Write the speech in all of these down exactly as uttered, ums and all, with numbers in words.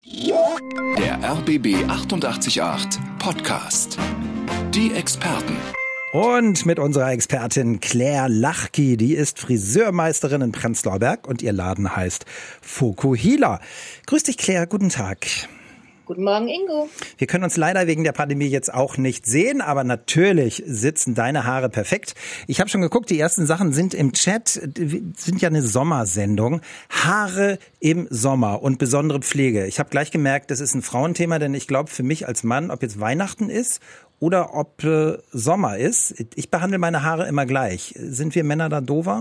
Der R B B achtundachtzig Komma acht Podcast. Die Experten. Und mit unserer Expertin Claire Lachky, die ist Friseurmeisterin in Prenzlauer Berg und ihr Laden heißt Fokuhila. Grüß dich, Claire, guten Tag. Guten Morgen, Ingo. Wir können uns leider wegen der Pandemie jetzt auch nicht sehen, aber natürlich sitzen deine Haare perfekt. Ich habe schon geguckt, die ersten Sachen sind im Chat, sind ja eine Sommersendung. Haare im Sommer und besondere Pflege. Ich habe gleich gemerkt, das ist ein Frauenthema, denn ich glaube für mich als Mann, ob jetzt Weihnachten ist oder ob äh, Sommer ist, ich behandle meine Haare immer gleich. Sind wir Männer da doofer?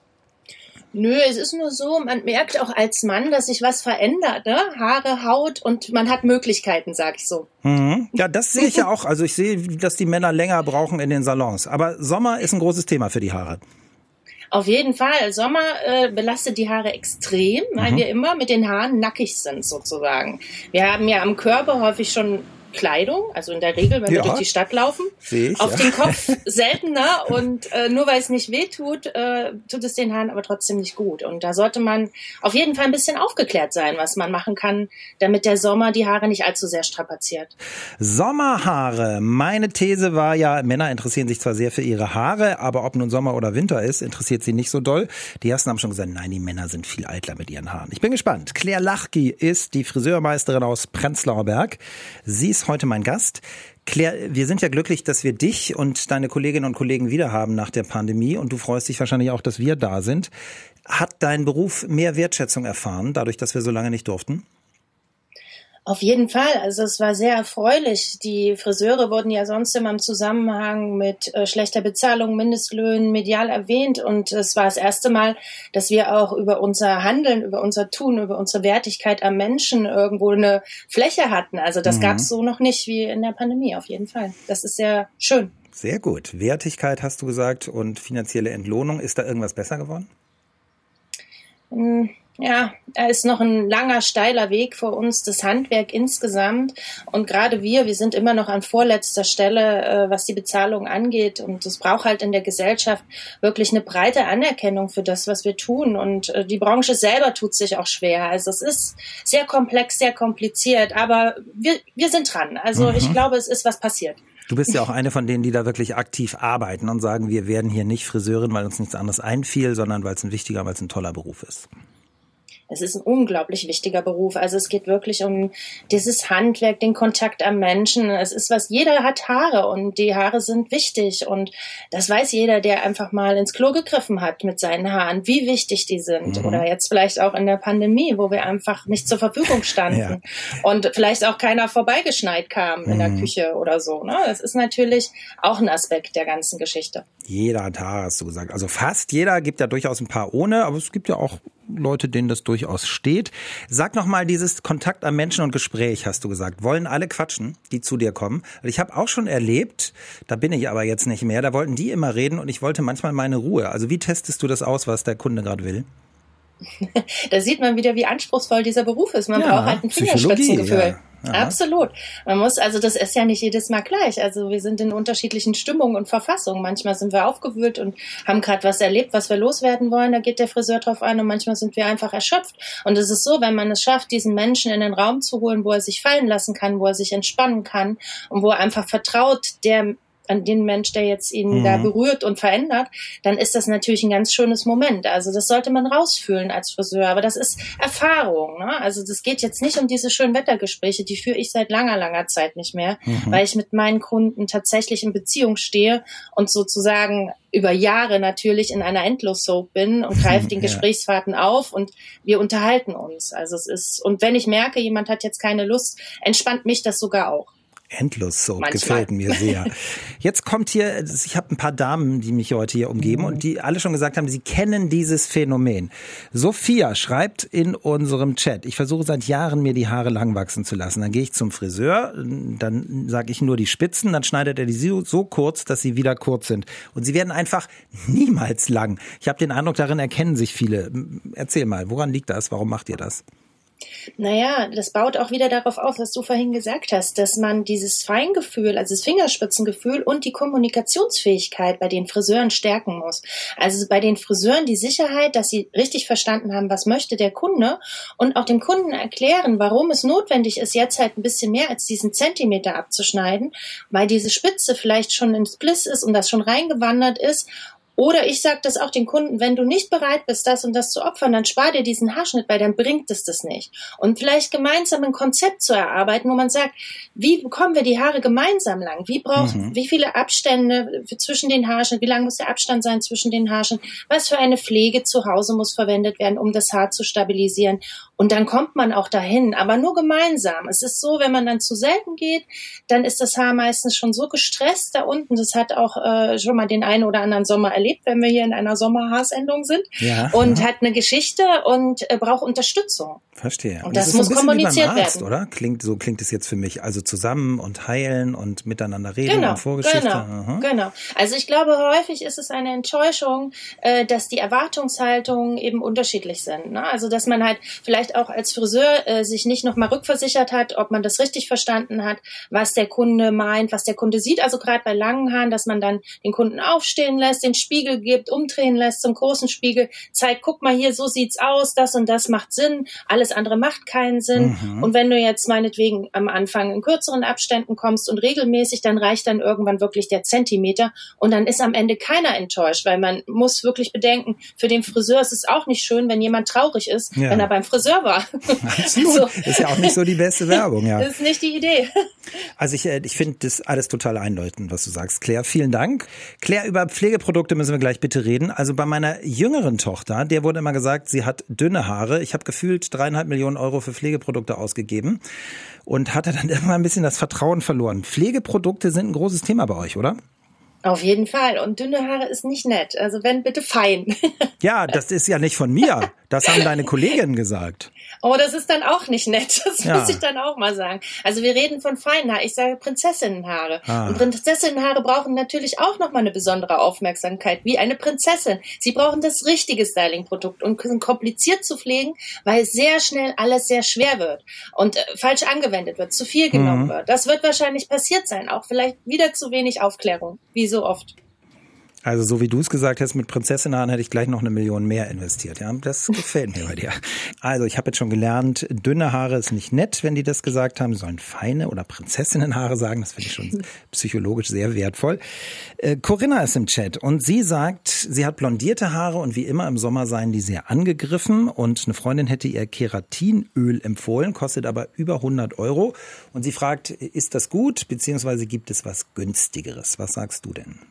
Nö, es ist nur so, man merkt auch als Mann, dass sich was verändert, ne? Haare, Haut und man hat Möglichkeiten, sag ich so. Mhm. Ja, das sehe ich ja auch. Also ich sehe, dass die Männer länger brauchen in den Salons. Aber Sommer ist ein großes Thema für die Haare. Auf jeden Fall. Sommer äh, belastet die Haare extrem, weil mhm. wir immer mit den Haaren nackig sind sozusagen. Wir haben ja am Körper häufig schon Kleidung, also in der Regel, wenn ja. wir durch die Stadt laufen, ich, auf ja. den Kopf seltener und äh, nur weil es nicht weh tut, äh, tut es den Haaren aber trotzdem nicht gut. Und da sollte man auf jeden Fall ein bisschen aufgeklärt sein, was man machen kann, damit der Sommer die Haare nicht allzu sehr strapaziert. Sommerhaare. Meine These war ja, Männer interessieren sich zwar sehr für ihre Haare, aber ob nun Sommer oder Winter ist, interessiert sie nicht so doll. Die ersten haben schon gesagt, nein, die Männer sind viel eitler mit ihren Haaren. Ich bin gespannt. Claire Lachky ist die Friseurmeisterin aus Prenzlauer Berg. Sie ist heute mein Gast. Claire, wir sind ja glücklich, dass wir dich und deine Kolleginnen und Kollegen wieder haben nach der Pandemie und du freust dich wahrscheinlich auch, dass wir da sind. Hat dein Beruf mehr Wertschätzung erfahren, dadurch, dass wir so lange nicht durften? Auf jeden Fall. Also es war sehr erfreulich. Die Friseure wurden ja sonst immer im Zusammenhang mit äh, schlechter Bezahlung, Mindestlöhnen medial erwähnt. Und es war das erste Mal, dass wir auch über unser Handeln, über unser Tun, über unsere Wertigkeit am Menschen irgendwo eine Fläche hatten. Also das mhm. gab es so noch nicht wie in der Pandemie, auf jeden Fall. Das ist sehr schön. Sehr gut. Wertigkeit hast du gesagt und finanzielle Entlohnung. Ist da irgendwas besser geworden? Mhm. Ja, da ist noch ein langer, steiler Weg vor uns, das Handwerk insgesamt. Und gerade wir, wir sind immer noch an vorletzter Stelle, äh, was die Bezahlung angeht. Und es braucht halt in der Gesellschaft wirklich eine breite Anerkennung für das, was wir tun. Und äh, die Branche selber tut sich auch schwer. Also es ist sehr komplex, sehr kompliziert. Aber wir, wir sind dran. Also mhm. ich glaube, es ist was passiert. Du bist ja auch eine von denen, die da wirklich aktiv arbeiten und sagen, wir werden hier nicht Friseurin, weil uns nichts anderes einfiel, sondern weil es ein wichtiger, weil es ein toller Beruf ist. Es ist ein unglaublich wichtiger Beruf. Also es geht wirklich um dieses Handwerk, den Kontakt am Menschen. Es ist was, jeder hat Haare und die Haare sind wichtig. Und das weiß jeder, der einfach mal ins Klo gegriffen hat mit seinen Haaren, wie wichtig die sind. Mhm. Oder jetzt vielleicht auch in der Pandemie, wo wir einfach nicht zur Verfügung standen. Ja. Und vielleicht auch keiner vorbeigeschneit kam in mhm. der Küche oder so. Ne? Das ist natürlich auch ein Aspekt der ganzen Geschichte. Jeder hat Haare, hast du gesagt. Also fast jeder, gibt ja durchaus ein paar ohne, aber es gibt ja auch Leute, denen das durchaus steht. Sag noch mal, dieses Kontakt am Menschen und Gespräch, hast du gesagt. Wollen alle quatschen, die zu dir kommen? Ich habe auch schon erlebt, da bin ich aber jetzt nicht mehr, da wollten die immer reden und ich wollte manchmal meine Ruhe. Also wie testest du das aus, was der Kunde gerade will? Da sieht man wieder, wie anspruchsvoll dieser Beruf ist. Man ja, braucht halt ein Fingerspitzengefühl. Ja. Absolut. Man muss, also das ist ja nicht jedes Mal gleich. Also wir sind in unterschiedlichen Stimmungen und Verfassungen. Manchmal sind wir aufgewühlt und haben gerade was erlebt, was wir loswerden wollen. Da geht der Friseur drauf ein und manchmal sind wir einfach erschöpft. Und es ist so, wenn man es schafft, diesen Menschen in den Raum zu holen, wo er sich fallen lassen kann, wo er sich entspannen kann und wo er einfach vertraut, der an den Mensch, der jetzt ihn mhm. da berührt und verändert, dann ist das natürlich ein ganz schönes Moment. Also das sollte man rausfühlen als Friseur. Aber das ist Erfahrung. Ne? Also das geht jetzt nicht um diese schönen Wettergespräche, die führe ich seit langer, langer Zeit nicht mehr, mhm. weil ich mit meinen Kunden tatsächlich in Beziehung stehe und sozusagen über Jahre natürlich in einer Endlos-Soap bin und greife den Gesprächsfaden ja. auf und wir unterhalten uns. Also es ist, und wenn ich merke, jemand hat jetzt keine Lust, entspannt mich das sogar auch. Endlos-Soap, gefällt mir sehr. Jetzt kommt hier, ich habe ein paar Damen, die mich heute hier umgeben und die alle schon gesagt haben, sie kennen dieses Phänomen. Sophia schreibt in unserem Chat, ich versuche seit Jahren, mir die Haare lang wachsen zu lassen. Dann gehe ich zum Friseur, dann sage ich nur die Spitzen, dann schneidet er die so, so kurz, dass sie wieder kurz sind. Und sie werden einfach niemals lang. Ich habe den Eindruck, darin erkennen sich viele. Erzähl mal, woran liegt das? Warum macht ihr das? Naja, das baut auch wieder darauf auf, was du vorhin gesagt hast, dass man dieses Feingefühl, also das Fingerspitzengefühl und die Kommunikationsfähigkeit bei den Friseuren stärken muss. Also bei den Friseuren die Sicherheit, dass sie richtig verstanden haben, was möchte der Kunde und auch dem Kunden erklären, warum es notwendig ist, jetzt halt ein bisschen mehr als diesen Zentimeter abzuschneiden, weil diese Spitze vielleicht schon im Spliss ist und das schon reingewandert ist. Oder ich sage das auch den Kunden, wenn du nicht bereit bist, das und das zu opfern, dann spar dir diesen Haarschnitt, weil dann bringt es das nicht. Und vielleicht gemeinsam ein Konzept zu erarbeiten, wo man sagt, wie bekommen wir die Haare gemeinsam lang? Wie braucht, mhm. wie viele Abstände zwischen den Haarschnitten? Wie lang muss der Abstand sein zwischen den Haarschnitten? Was für eine Pflege zu Hause muss verwendet werden, um das Haar zu stabilisieren? Und dann kommt man auch dahin, aber nur gemeinsam. Es ist so, wenn man dann zu selten geht, dann ist das Haar meistens schon so gestresst da unten. Das hat auch äh, schon mal den einen oder anderen Sommer erlebt, wenn wir hier in einer Sommerhaarsendung sind. Ja, und ja. hat eine Geschichte und äh, braucht Unterstützung. Verstehe. Und das, das muss so kommuniziert wie beim Arzt, werden. Oder? Klingt, so klingt es jetzt für mich. Also zusammen und heilen und miteinander reden genau, und Vorgeschichte. Genau, Aha. genau. Also ich glaube, häufig ist es eine Enttäuschung, äh, dass die Erwartungshaltungen eben unterschiedlich sind. Ne? Also dass man halt vielleicht auch als Friseur äh, sich nicht nochmal rückversichert hat, ob man das richtig verstanden hat, was der Kunde meint, was der Kunde sieht. Also gerade bei langen Haaren, dass man dann den Kunden aufstehen lässt, den Spiegel gibt, umdrehen lässt zum großen Spiegel, zeigt, guck mal hier, so sieht's aus, das und das macht Sinn, alles andere macht keinen Sinn. Mhm. Und wenn du jetzt meinetwegen am Anfang in kürzeren Abständen kommst und regelmäßig, dann reicht dann irgendwann wirklich der Zentimeter und dann ist am Ende keiner enttäuscht, weil man muss wirklich bedenken, für den Friseur ist es auch nicht schön, wenn jemand traurig ist, ja. wenn er beim Friseur war. Absolut. So. Ist ja auch nicht so die beste Werbung, ja. Das ist nicht die Idee. Also ich, ich finde das alles total einleuchtend, was du sagst, Claire. Vielen Dank. Claire, über Pflegeprodukte müssen wir gleich bitte reden. Also bei meiner jüngeren Tochter, der wurde immer gesagt, sie hat dünne Haare. Ich habe gefühlt dreieinhalb Millionen Euro für Pflegeprodukte ausgegeben und hatte dann immer ein bisschen das Vertrauen verloren. Pflegeprodukte sind ein großes Thema bei euch, oder? Auf jeden Fall. Und dünne Haare ist nicht nett. Also wenn, bitte fein. Ja, das ist ja nicht von mir. Das haben deine Kolleginnen gesagt. Oh, das ist dann auch nicht nett. Das ja. muss ich dann auch mal sagen. Also wir reden von feinen Haaren. Ich sage Prinzessinnenhaare. Ah. Und Prinzessinnenhaare brauchen natürlich auch nochmal eine besondere Aufmerksamkeit, wie eine Prinzessin. Sie brauchen das richtige Stylingprodukt und sind kompliziert zu pflegen, weil sehr schnell alles sehr schwer wird und äh, falsch angewendet wird, zu viel genommen mhm. wird. Das wird wahrscheinlich passiert sein. Auch vielleicht wieder zu wenig Aufklärung, wie so oft. Also so wie du es gesagt hast, mit Prinzessinnenhaaren hätte ich gleich noch eine Million mehr investiert. Ja, das gefällt mir bei dir. Also ich habe jetzt schon gelernt, dünne Haare ist nicht nett, wenn die das gesagt haben. Sie sollen feine oder Prinzessinnenhaare sagen. Das finde ich schon psychologisch sehr wertvoll. Äh, Corinna ist im Chat und sie sagt, sie hat blondierte Haare und wie immer im Sommer seien die sehr angegriffen. Und eine Freundin hätte ihr Keratinöl empfohlen, kostet aber über hundert Euro. Und sie fragt, ist das gut, beziehungsweise gibt es was Günstigeres? Was sagst du denn?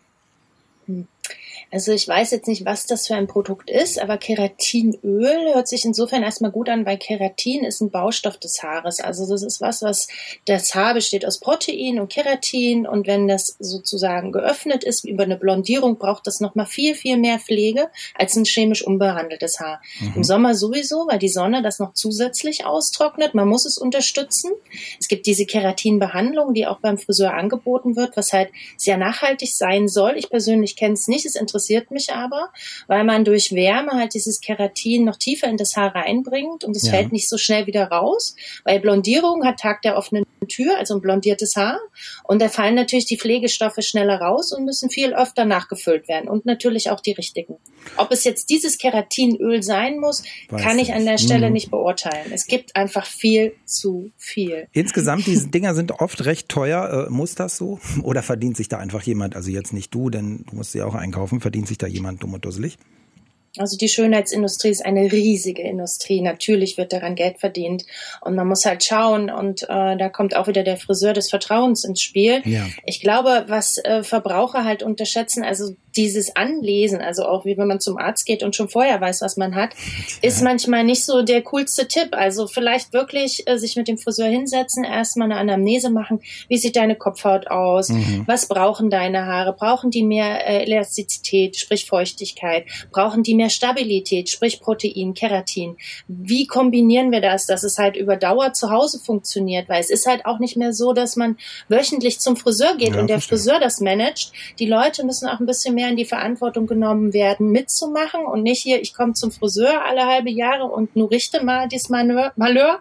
Also ich weiß jetzt nicht, was das für ein Produkt ist, aber Keratinöl hört sich insofern erstmal gut an, weil Keratin ist ein Baustoff des Haares. Also das ist was, was das Haar besteht aus Protein und Keratin und wenn das sozusagen geöffnet ist über eine Blondierung, braucht das nochmal viel, viel mehr Pflege als ein chemisch unbehandeltes Haar. Mhm. Im Sommer sowieso, weil die Sonne das noch zusätzlich austrocknet. Man muss es unterstützen. Es gibt diese Keratinbehandlung, die auch beim Friseur angeboten wird, was halt sehr nachhaltig sein soll. Ich persönlich kenne es nicht, es interessiert mich aber, weil man durch Wärme halt dieses Keratin noch tiefer in das Haar reinbringt und es ja. fällt nicht so schnell wieder raus, weil Blondierung hat Tag der offenen Tür, also ein blondiertes Haar und da fallen natürlich die Pflegestoffe schneller raus und müssen viel öfter nachgefüllt werden und natürlich auch die richtigen. Ob es jetzt dieses Keratinöl sein muss, Weiß kann ich an der Stelle hm. nicht beurteilen. Es gibt einfach viel zu viel. Insgesamt, diese Dinger sind oft recht teuer. Äh, muss das so? Oder verdient sich da einfach jemand, also jetzt nicht du, denn du musst sie auch einkaufen, verdient sich da jemand dumm und dusselig? Also die Schönheitsindustrie ist eine riesige Industrie. Natürlich wird daran Geld verdient und man muss halt schauen und äh, da kommt auch wieder der Friseur des Vertrauens ins Spiel. Ja. Ich glaube, was äh, Verbraucher halt unterschätzen, also dieses Anlesen, also auch wie wenn man zum Arzt geht und schon vorher weiß, was man hat, ja. ist manchmal nicht so der coolste Tipp. Also vielleicht wirklich äh, sich mit dem Friseur hinsetzen, erstmal eine Anamnese machen. Wie sieht deine Kopfhaut aus? Mhm. Was brauchen deine Haare? Brauchen die mehr äh, Elastizität, sprich Feuchtigkeit? Brauchen die mehr Stabilität, sprich Protein, Keratin? Wie kombinieren wir das, dass es halt über Dauer zu Hause funktioniert? Weil es ist halt auch nicht mehr so, dass man wöchentlich zum Friseur geht ja, und der verstehe. Friseur das managt. Die Leute müssen auch ein bisschen mehr mehr in die Verantwortung genommen werden, mitzumachen und nicht hier, ich komme zum Friseur alle halbe Jahre und nur richte mal das Malheur.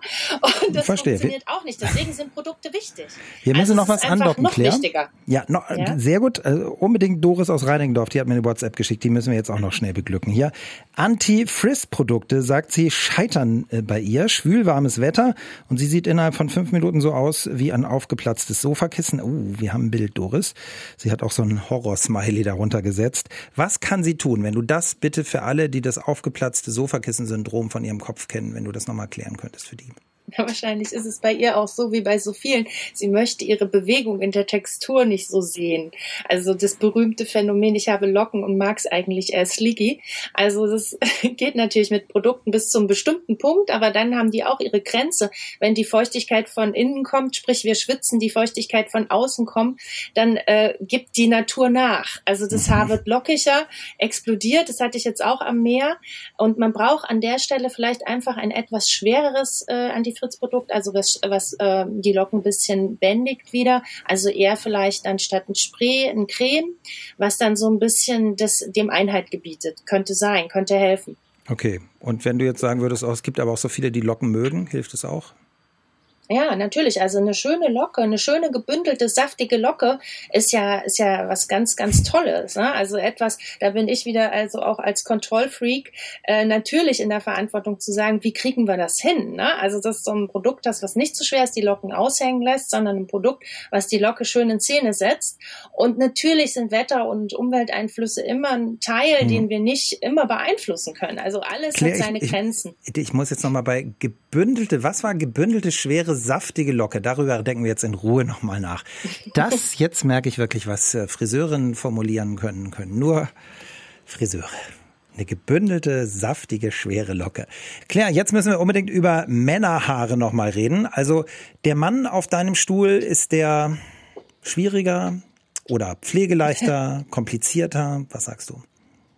Und das Verstehe. funktioniert auch nicht. Deswegen sind Produkte wichtig. Wir müssen also noch was andocken, noch Claire. Wichtiger. Ja, no, ja, sehr gut. Also unbedingt Doris aus Reinickendorf, die hat mir eine WhatsApp geschickt, die müssen wir jetzt auch noch schnell beglücken. Hier, Anti-Frizz-Produkte, sagt sie, scheitern äh, bei ihr. Schwülwarmes Wetter und sie sieht innerhalb von fünf Minuten so aus wie ein aufgeplatztes Sofakissen. Uh, wir haben ein Bild, Doris. Sie hat auch so ein Horror-Smiley darunter gesetzt. Was kann sie tun, wenn du das bitte für alle, die das aufgeplatzte Sofakissen-Syndrom von ihrem Kopf kennen, wenn du das nochmal klären könntest für die? Ja, wahrscheinlich ist es bei ihr auch so wie bei so vielen. Sie möchte ihre Bewegung in der Textur nicht so sehen. Also das berühmte Phänomen, ich habe Locken und mag es eigentlich eher sleeky. Also das geht natürlich mit Produkten bis zum bestimmten Punkt, aber dann haben die auch ihre Grenze. Wenn die Feuchtigkeit von innen kommt, sprich wir schwitzen, die Feuchtigkeit von außen kommt, dann äh, gibt die Natur nach. Also das Haar wird lockiger, explodiert, das hatte ich jetzt auch am Meer. Und man braucht an der Stelle vielleicht einfach ein etwas schwereres äh, Anti-Frizz-Produkt, also was, was äh, die Locken ein bisschen bändigt wieder. Also eher vielleicht anstatt ein Spray, ein Creme, was dann so ein bisschen das, dem Einhalt gebietet. Könnte sein, könnte helfen. Okay, und wenn du jetzt sagen würdest, oh, es gibt aber auch so viele, die Locken mögen, hilft es auch? Ja, natürlich. Also eine schöne Locke, eine schöne gebündelte, saftige Locke ist ja ist ja was ganz, ganz Tolles. Ne? Also etwas, da bin ich wieder also auch als Kontrollfreak äh, natürlich in der Verantwortung zu sagen, wie kriegen wir das hin? Ne? Also das ist so ein Produkt, das was nicht so schwer ist, die Locken aushängen lässt, sondern ein Produkt, was die Locke schön in Szene setzt. Und natürlich sind Wetter- und Umwelteinflüsse immer ein Teil, hm. den wir nicht immer beeinflussen können. Also alles Claire, hat seine ich, Grenzen. Ich, ich muss jetzt nochmal bei gebündelte, was war gebündelte, schwere, saftige Locke? Darüber denken wir jetzt in Ruhe nochmal nach. Das, jetzt merke ich wirklich, was Friseurinnen formulieren können, können nur Friseure. Eine gebündelte, saftige, schwere Locke. Claire, jetzt müssen wir unbedingt über Männerhaare nochmal reden. Also der Mann auf deinem Stuhl, ist der schwieriger oder pflegeleichter, komplizierter? Was sagst du?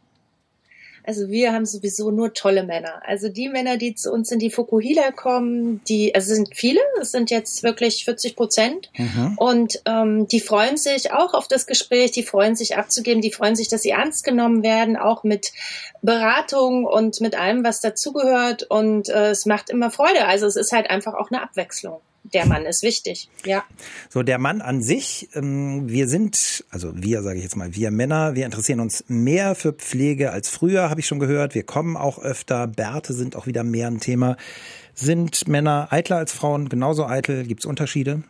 Also wir haben sowieso nur tolle Männer. Also die Männer, die zu uns in die Fukuhila kommen, die, also es sind viele, es sind jetzt wirklich vierzig Prozent. Mhm. Und ähm, die freuen sich auch auf das Gespräch, die freuen sich abzugeben, die freuen sich, dass sie ernst genommen werden, auch mit Beratung und mit allem, was dazugehört. Und äh, es macht immer Freude. Also es ist halt einfach auch eine Abwechslung. Der Mann ist wichtig, ja. So, der Mann an sich, ähm, wir sind, also wir, sage ich jetzt mal, wir Männer, wir interessieren uns mehr für Pflege als früher, habe ich schon gehört. Wir kommen auch öfter, Bärte sind auch wieder mehr ein Thema. Sind Männer eitler als Frauen, genauso eitel? Gibt es Unterschiede?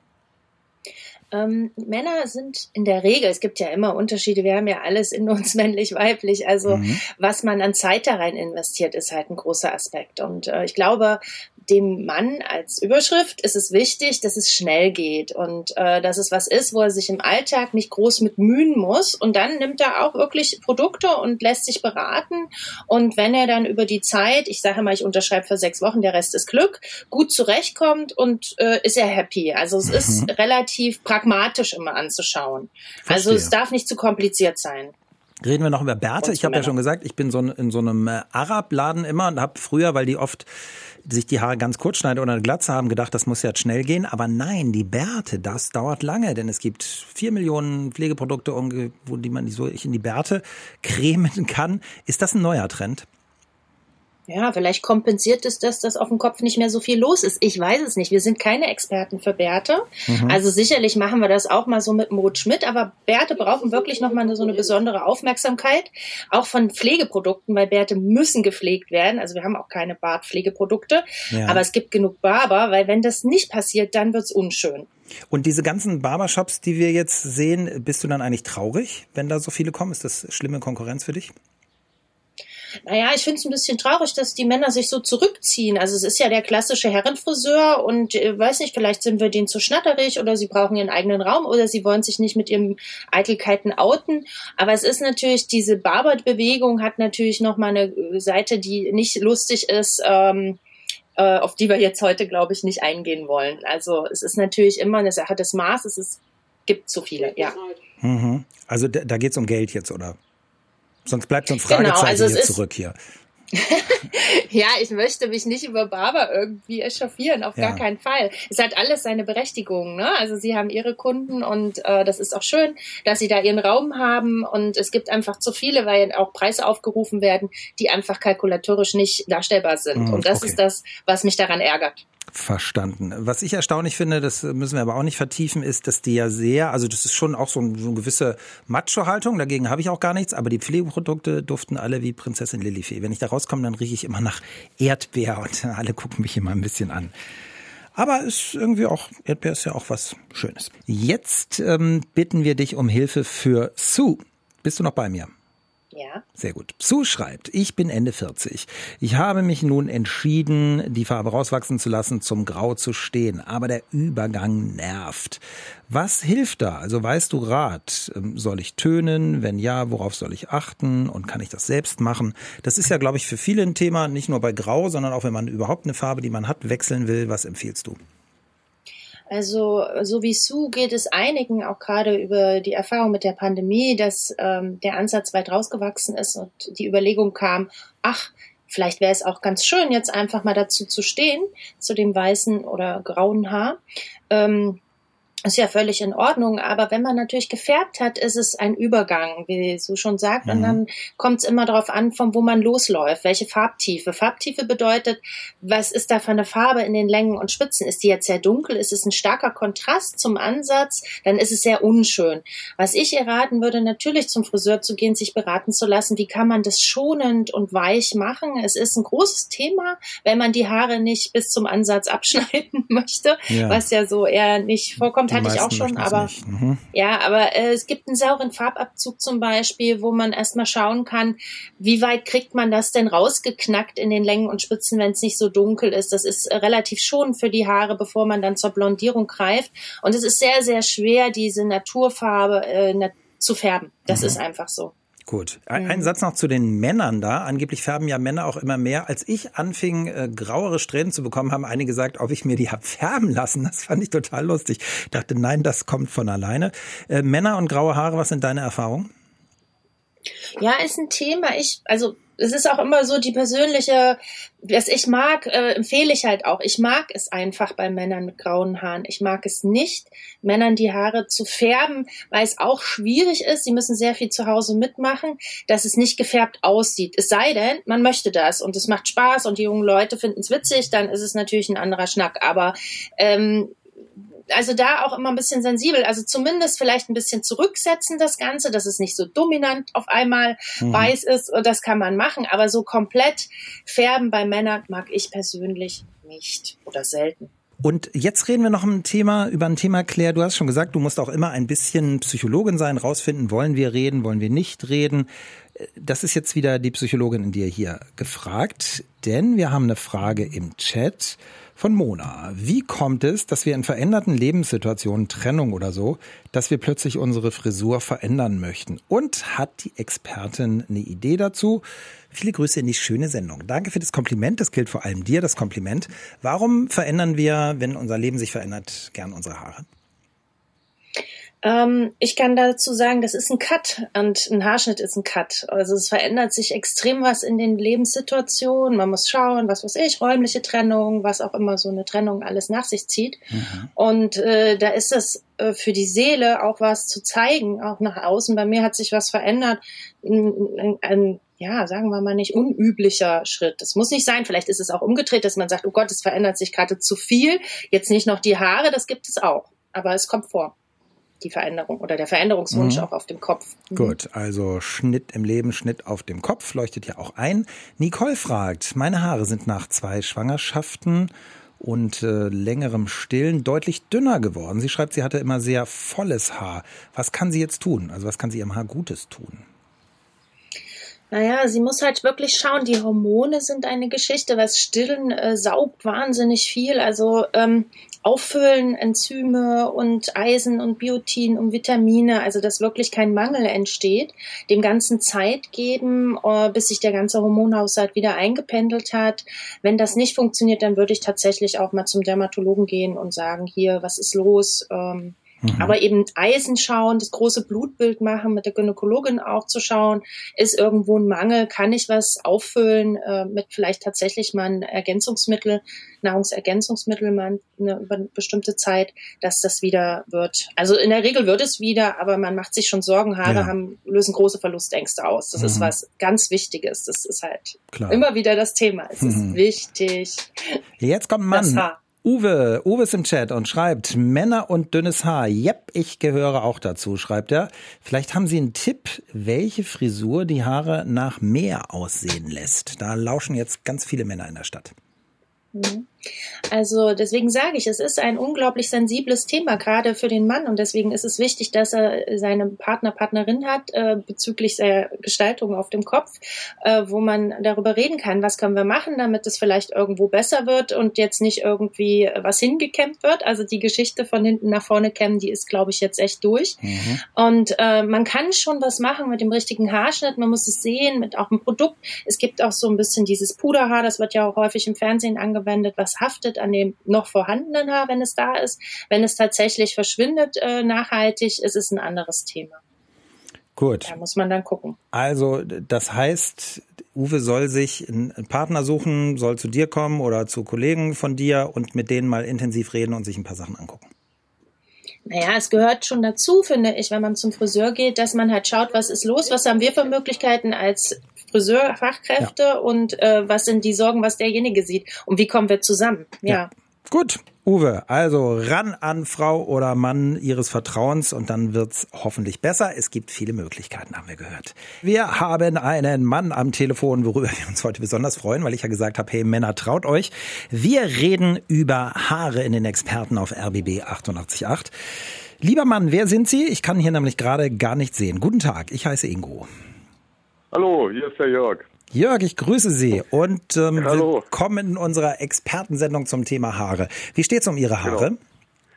Ähm, Männer sind in der Regel, es gibt ja immer Unterschiede, wir haben ja alles in uns männlich, weiblich, also mhm. was man an Zeit da rein investiert, ist halt ein großer Aspekt. Und äh, ich glaube, dem Mann als Überschrift ist es wichtig, dass es schnell geht und äh, dass es was ist, wo er sich im Alltag nicht groß mit mühen muss. Und dann nimmt er auch wirklich Produkte und lässt sich beraten. Und wenn er dann über die Zeit, ich sage mal, ich unterschreibe für sechs Wochen, der Rest ist Glück, gut zurechtkommt und äh, ist er happy. Also es mhm. ist relativ pragmatisch immer anzuschauen. Verstehe. Also es darf nicht zu kompliziert sein. Reden wir noch über Bärte. Ich habe ja schon gesagt, ich bin so in so einem Arab-Laden immer und habe früher, weil die oft sich die Haare ganz kurz schneiden oder eine Glatze haben, gedacht, das muss jetzt schnell gehen. Aber nein, die Bärte, das dauert lange, denn es gibt vier Millionen Pflegeprodukte, wo die man so in die Bärte cremen kann. Ist das ein neuer Trend? Ja, vielleicht kompensiert es das, dass auf dem Kopf nicht mehr so viel los ist. Ich weiß es nicht. Wir sind keine Experten für Bärte. Mhm. Also sicherlich machen wir das auch mal so mit Maud Schmidt, aber Bärte brauchen wirklich nochmal so eine besondere Aufmerksamkeit. Auch von Pflegeprodukten, weil Bärte müssen gepflegt werden. Also wir haben auch keine Bartpflegeprodukte, ja. Aber es gibt genug Barber, weil wenn das nicht passiert, dann wird's unschön. Und diese ganzen Barbershops, die wir jetzt sehen, bist du dann eigentlich traurig, wenn da so viele kommen? Ist das schlimme Konkurrenz für dich? Naja, ich finde es ein bisschen traurig, dass die Männer sich so zurückziehen. Also es ist ja der klassische Herrenfriseur und äh, weiß nicht, vielleicht sind wir denen zu schnatterig oder sie brauchen ihren eigenen Raum oder sie wollen sich nicht mit ihren Eitelkeiten outen. Aber es ist natürlich, diese Barberbewegung hat natürlich nochmal eine Seite, die nicht lustig ist, ähm, äh, auf die wir jetzt heute, glaube ich, nicht eingehen wollen. Also es ist natürlich immer eine Sache des Maßes, es gibt zu viele, ja. Mhm. Also da, da geht es um Geld jetzt, oder? Sonst bleibt so ein Fragezeichen genau, also hier zurück hier. Ja, ich möchte mich nicht über Barber irgendwie echauffieren, auf ja. gar keinen Fall. Es hat alles seine Berechtigung, ne? Also sie haben ihre Kunden und äh, das ist auch schön, dass sie da ihren Raum haben und es gibt einfach zu viele, weil auch Preise aufgerufen werden, die einfach kalkulatorisch nicht darstellbar sind. Mm, und das okay. ist das, was mich daran ärgert. Verstanden. Was ich erstaunlich finde, das müssen wir aber auch nicht vertiefen, ist, dass die ja sehr, also das ist schon auch so, ein, so eine gewisse Macho-Haltung, dagegen habe ich auch gar nichts, aber die Pflegeprodukte duften alle wie Prinzessin Lilifee. Wenn ich da rauskomme, dann rieche ich immer nach Erdbeer und alle gucken mich immer ein bisschen an. Aber ist irgendwie auch, Erdbeer ist ja auch was Schönes. Jetzt ähm, bitten wir dich um Hilfe für Sue. Bist du noch bei mir? Ja. Sehr gut. Sue schreibt, ich bin Ende vierzig. Ich habe mich nun entschieden, die Farbe rauswachsen zu lassen, zum Grau zu stehen. Aber der Übergang nervt. Was hilft da? Also weißt du Rat? Soll ich tönen? Wenn ja, worauf soll ich achten? Und kann ich das selbst machen? Das ist ja, glaube ich, für viele ein Thema, nicht nur bei Grau, sondern auch wenn man überhaupt eine Farbe, die man hat, wechseln will. Was empfiehlst du? Also so wie Sue geht es einigen auch gerade über die Erfahrung mit der Pandemie, dass ähm, der Ansatz weit rausgewachsen ist und die Überlegung kam, ach, vielleicht wäre es auch ganz schön, jetzt einfach mal dazu zu stehen, zu dem weißen oder grauen Haar. Ähm, ist ja völlig in Ordnung, aber wenn man natürlich gefärbt hat, ist es ein Übergang, wie Sue schon sagt, mhm. und dann kommt es immer darauf an, von wo man losläuft, welche Farbtiefe. Farbtiefe bedeutet, was ist da für eine Farbe in den Längen und Spitzen? Ist die jetzt sehr dunkel? Ist es ein starker Kontrast zum Ansatz? Dann ist es sehr unschön. Was ich ihr raten würde, natürlich zum Friseur zu gehen, sich beraten zu lassen, wie kann man das schonend und weich machen? Es ist ein großes Thema, wenn man die Haare nicht bis zum Ansatz abschneiden möchte, ja. was ja so eher nicht vorkommt. Hatte ich auch schon, aber mhm. ja, aber äh, es gibt einen sauren Farbabzug zum Beispiel, wo man erstmal schauen kann, wie weit kriegt man das denn rausgeknackt in den Längen und Spitzen, wenn es nicht so dunkel ist. Das ist äh, relativ schonend für die Haare, bevor man dann zur Blondierung greift. Und es ist sehr, sehr schwer, diese Naturfarbe äh, nat- zu färben. Das mhm. ist einfach so. Gut. Ein, ein Satz noch zu den Männern da. Angeblich färben ja Männer auch immer mehr. Als ich anfing, äh, grauere Strähnen zu bekommen, haben einige gesagt, ob ich mir die hab färben lassen. Das fand ich total lustig. Ich dachte, nein, das kommt von alleine. Äh, Männer und graue Haare, was sind deine Erfahrungen? Ja, ist ein Thema. Ich, also es ist auch immer so die persönliche, was ich mag, äh, empfehle ich halt auch. Ich mag es einfach bei Männern mit grauen Haaren. Ich mag es nicht, Männern die Haare zu färben, weil es auch schwierig ist. Sie müssen sehr viel zu Hause mitmachen, dass es nicht gefärbt aussieht. Es sei denn, man möchte das und es macht Spaß und die jungen Leute finden es witzig, dann ist es natürlich ein anderer Schnack. Aber ähm, also da auch immer ein bisschen sensibel, also zumindest vielleicht ein bisschen zurücksetzen das Ganze, dass es nicht so dominant auf einmal mhm. weiß ist, und das kann man machen, aber so komplett färben bei Männern mag ich persönlich nicht oder selten. Und jetzt reden wir noch ein Thema, über ein Thema, Claire, du hast schon gesagt, du musst auch immer ein bisschen Psychologin sein, rausfinden, wollen wir reden, wollen wir nicht reden. Das ist jetzt wieder die Psychologin in dir hier gefragt, denn wir haben eine Frage im Chat von Mona. Wie kommt es, dass wir in veränderten Lebenssituationen, Trennung oder so, dass wir plötzlich unsere Frisur verändern möchten? Und hat die Expertin eine Idee dazu? Viele Grüße in die schöne Sendung. Danke für das Kompliment. Das gilt vor allem dir, das Kompliment. Warum verändern wir, wenn unser Leben sich verändert, gern unsere Haare? Ähm, ich kann dazu sagen, das ist ein Cut und ein Haarschnitt ist ein Cut. Also es verändert sich extrem was in den Lebenssituationen. Man muss schauen, was weiß ich, räumliche Trennung, was auch immer so eine Trennung alles nach sich zieht. Mhm. Und äh, da ist es äh, für die Seele auch was zu zeigen, auch nach außen. Bei mir hat sich was verändert. Ein, ein, ein ja, sagen wir mal nicht unüblicher Schritt. Das muss nicht sein. Vielleicht ist es auch umgedreht, dass man sagt, oh Gott, es verändert sich gerade zu viel. Jetzt nicht noch die Haare, das gibt es auch. Aber es kommt vor. Die Veränderung oder der Veränderungswunsch mhm. auch auf dem Kopf. Mhm. Gut, also Schnitt im Leben, Schnitt auf dem Kopf, leuchtet ja auch ein. Nicole fragt, meine Haare sind nach zwei Schwangerschaften und äh, längerem Stillen deutlich dünner geworden. Sie schreibt, sie hatte immer sehr volles Haar. Was kann sie jetzt tun? Also was kann sie ihrem Haar Gutes tun? Naja, sie muss halt wirklich schauen, die Hormone sind eine Geschichte, was Stillen äh, saugt wahnsinnig viel, also ähm, auffüllen Enzyme und Eisen und Biotin und Vitamine, also dass wirklich kein Mangel entsteht, dem Ganzen Zeit geben, äh, bis sich der ganze Hormonhaushalt wieder eingependelt hat. Wenn das nicht funktioniert, dann würde ich tatsächlich auch mal zum Dermatologen gehen und sagen, hier, was ist los? Ähm, Mhm. Aber eben Eisen schauen, das große Blutbild machen, mit der Gynäkologin auch zu schauen, ist irgendwo ein Mangel, kann ich was auffüllen äh, mit vielleicht tatsächlich mal ein Ergänzungsmittel, Nahrungsergänzungsmittel mal eine, über eine bestimmte Zeit, dass das wieder wird. Also in der Regel wird es wieder, aber man macht sich schon Sorgen, Haare ja. haben, lösen große Verlustängste aus. Das mhm. ist was ganz Wichtiges. Das ist halt Klar. immer wieder das Thema. Es mhm. ist wichtig. Jetzt kommt ein Mann. Uwe, Uwe ist im Chat und schreibt, Männer und dünnes Haar. Jep, ich gehöre auch dazu, schreibt er. Vielleicht haben Sie einen Tipp, welche Frisur die Haare nach mehr aussehen lässt. Da lauschen jetzt ganz viele Männer in der Stadt. Also deswegen sage ich, es ist ein unglaublich sensibles Thema, gerade für den Mann. Und deswegen ist es wichtig, dass er seine Partner, Partnerin hat äh, bezüglich der Gestaltung auf dem Kopf, äh, wo man darüber reden kann, was können wir machen, damit es vielleicht irgendwo besser wird und jetzt nicht irgendwie was hingekämmt wird. Also die Geschichte von hinten nach vorne kämmen, die ist, glaube ich, jetzt echt durch. Mhm. Und äh, man kann schon was machen mit dem richtigen Haarschnitt. Man muss es sehen, mit auch einem Produkt. Es gibt auch so ein bisschen dieses Puderhaar, das wird ja auch häufig im Fernsehen angewendet, was haftet an dem noch vorhandenen Haar, wenn es da ist. Wenn es tatsächlich verschwindet äh, nachhaltig, ist es ein anderes Thema. Gut. Da muss man dann gucken. Also das heißt, Uwe soll sich einen Partner suchen, soll zu dir kommen oder zu Kollegen von dir und mit denen mal intensiv reden und sich ein paar Sachen angucken. Naja, es gehört schon dazu, finde ich, wenn man zum Friseur geht, dass man halt schaut, was ist los, was haben wir für Möglichkeiten als Friseurfachkräfte ja. und äh, was sind die Sorgen, was derjenige sieht und wie kommen wir zusammen. Ja. ja. Gut, Uwe, also ran an Frau oder Mann Ihres Vertrauens und dann wird's hoffentlich besser. Es gibt viele Möglichkeiten, haben wir gehört. Wir haben einen Mann am Telefon, worüber wir uns heute besonders freuen, weil ich ja gesagt habe, hey Männer, traut euch. Wir reden über Haare in den Experten auf R B B achtundachtzig Komma acht. Lieber Mann, wer sind Sie? Ich kann hier nämlich gerade gar nicht sehen. Guten Tag, ich heiße Ingo. Hallo, hier ist der Jörg. Jörg, ich grüße Sie und ähm, willkommen in unserer Expertensendung zum Thema Haare. Wie steht's um Ihre Haare? Genau.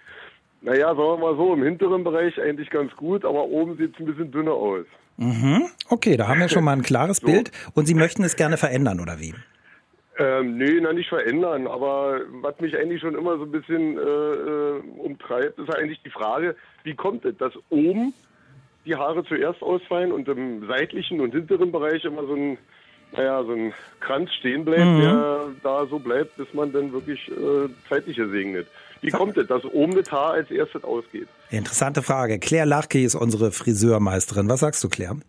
Naja, sagen wir mal so, im hinteren Bereich eigentlich ganz gut, aber oben sieht es ein bisschen dünner aus. Mhm. Okay, da haben wir schon mal ein klares so. Bild. Und Sie möchten es gerne verändern, oder wie? Ähm, nee, na nicht verändern, aber was mich eigentlich schon immer so ein bisschen äh, umtreibt, ist eigentlich die Frage, wie kommt es, dass oben die Haare zuerst ausfallen und im seitlichen und hinteren Bereich immer so ein naja, so ein Kranz stehen bleibt, mhm. der da so bleibt, bis man dann wirklich äh, zeitliche segnet. Wie kommt es, dass oben das Haar als erstes ausgeht? Interessante Frage. Claire Lachke ist unsere Friseurmeisterin. Was sagst du, Claire?